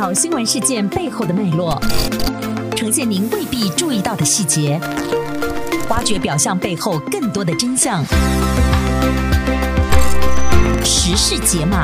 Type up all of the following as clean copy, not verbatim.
讨新闻事件背后的脉络，呈现您未必注意到的细节，挖掘表象背后更多的真相。时事解码。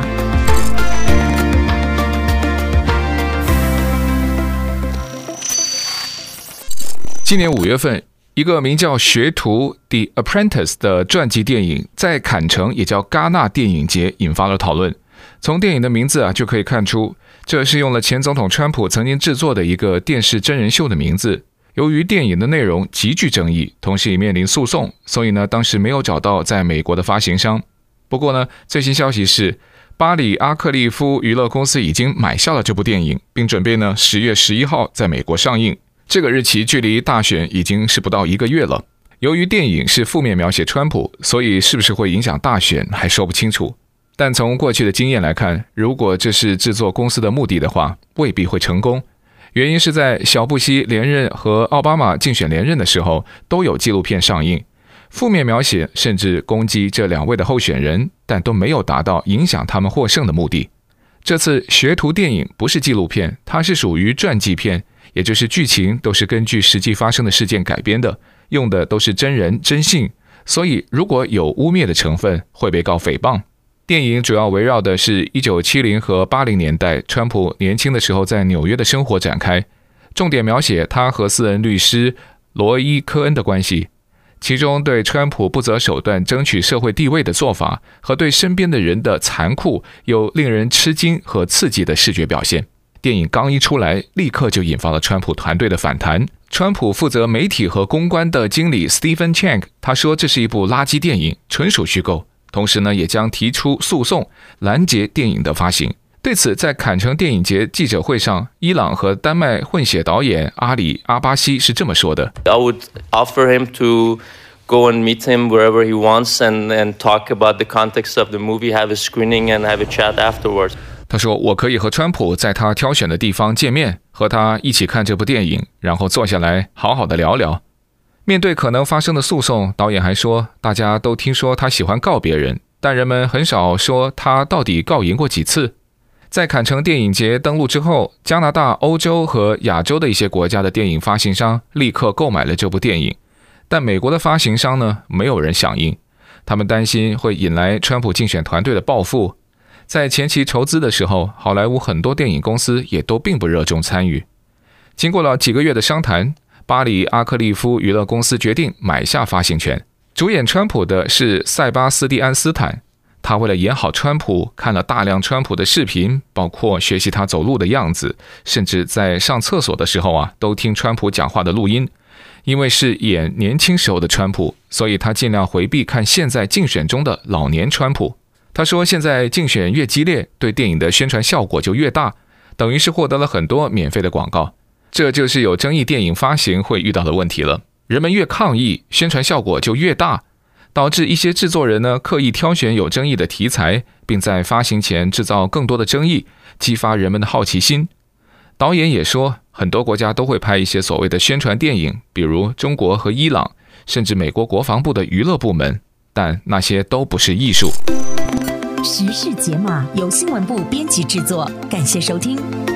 今年5月份，一个名叫《学徒 The Apprentice》的传记电影在坎城也叫戛纳电影节引发了讨论。从电影的名字就可以看出，这是用了前总统川普曾经制作的一个电视真人秀的名字。由于电影的内容极具争议，同时也面临诉讼，所以当时没有找到在美国的发行商。不过最新消息是，巴里阿克利夫娱乐公司已经买下了这部电影，并准备10月11号在美国上映。这个日期距离大选已经是不到1个月了。由于电影是负面描写川普，所以是不是会影响大选还说不清楚。但从过去的经验来看，如果这是制作公司的目的的话，未必会成功。原因是在小布希连任和奥巴马竞选连任的时候，都有纪录片上映，负面描写甚至攻击这2位的候选人，但都没有达到影响他们获胜的目的。这次学徒电影不是纪录片，它是属于传记片，也就是剧情都是根据实际发生的事件改编的，用的都是真人真信，所以如果有污蔑的成分，会被告诽谤。电影主要围绕的是1970和80年代川普年轻的时候在纽约的生活展开，重点描写他和私人律师罗伊·科恩的关系，其中对川普不择手段争取社会地位的做法和对身边的人的残酷有令人吃惊和刺激的视觉表现。电影刚一出来，立刻就引发了川普团队的反弹。川普负责媒体和公关的经理 Stephen Chang 他说这是一部垃圾电影，纯属虚构，同时也将提出诉讼拦截电影的发行。对此，在坎城电影节记者会上，伊朗和丹麦混血导演阿里·阿巴西是这么说的 I would offer him to go and meet him wherever he wants and talk about the context of the movie, have a screening and have a chat afterwards. 他说我可以和川普在他挑选的地方见面，和他一起看这部电影，然后坐下来好好的聊聊。面对可能发生的诉讼，导演还说大家都听说他喜欢告别人，但人们很少说他到底告赢过几次。在坎城电影节登陆之后，加拿大、欧洲和亚洲的一些国家的电影发行商立刻购买了这部电影，但美国的发行商没有人响应，他们担心会引来川普竞选团队的报复。在前期筹资的时候，好莱坞很多电影公司也都并不热衷参与。经过了几个月的商谈，巴里阿克利夫娱乐公司决定买下发行权。主演川普的是塞巴斯蒂安·斯坦，他为了演好川普，看了大量川普的视频，包括学习他走路的样子，甚至在上厕所的时候都听川普讲话的录音。因为是演年轻时候的川普，所以他尽量回避看现在竞选中的老年川普。他说现在竞选越激烈，对电影的宣传效果就越大，等于是获得了很多免费的广告。这就是有争议电影发行会遇到的问题了，人们越抗议，宣传效果就越大，导致一些制作人刻意挑选有争议的题材，并在发行前制造更多的争议，激发人们的好奇心。导演也说，很多国家都会拍一些所谓的宣传电影，比如中国和伊朗，甚至美国国防部的娱乐部门，但那些都不是艺术。 时事解码由新闻部编辑制作，感谢收听。